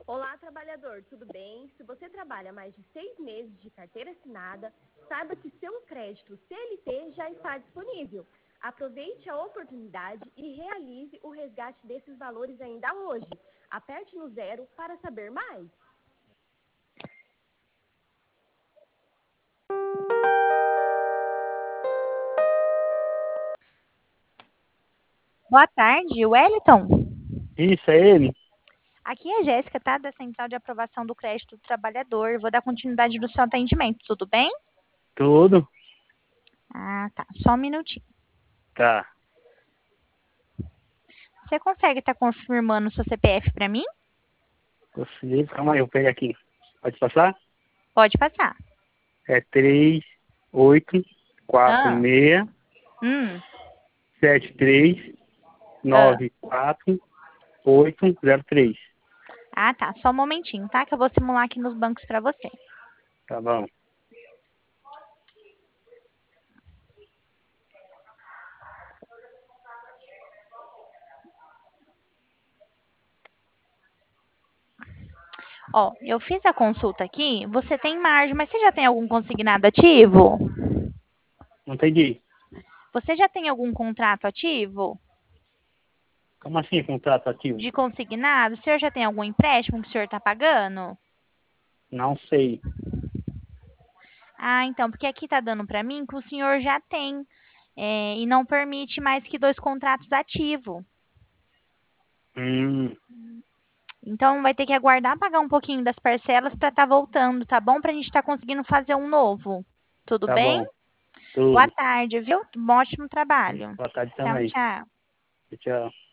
Olá, trabalhador, tudo bem? Se você trabalha mais de 6 meses de carteira assinada, saiba que seu crédito CLT já está disponível. Aproveite a oportunidade e realize o resgate desses valores ainda hoje. Aperte no 0 para saber mais. Boa tarde, Wellington. Isso, é ele? Aqui é a Jéssica, tá? Da Central de Aprovação do Crédito do Trabalhador. Vou dar continuidade no seu atendimento, tudo bem? Tudo? Ah, tá. Só um minutinho. Tá. Você consegue estar confirmando o seu CPF para mim? Consegui. Calma aí, eu pego aqui. Pode passar? Pode passar. É 3, 8, 4, Ah, 6, hum, 7, 3, ah. 9, 4, 8, 0, 3. Ah, tá. Só um momentinho, tá? Que eu vou simular aqui nos bancos para você. Tá bom. Ó, eu fiz a consulta aqui. Você tem margem, mas você já tem algum consignado ativo? Não entendi. Você já tem algum contrato ativo Como assim, contrato ativo? de consignado? O senhor já tem algum empréstimo que o senhor está pagando? Não sei. Ah, então, porque aqui tá dando para mim que o senhor já tem e não permite mais que 2 contratos ativos. Hum, Então, vai ter que aguardar pagar um pouquinho das parcelas para estar voltando, tá bom? Para a gente estar conseguindo fazer um novo. Tudo tá bem? bom. Boa Tudo. tarde, viu? Um ótimo trabalho. Boa tarde Tchau, também. tchau. Tchau.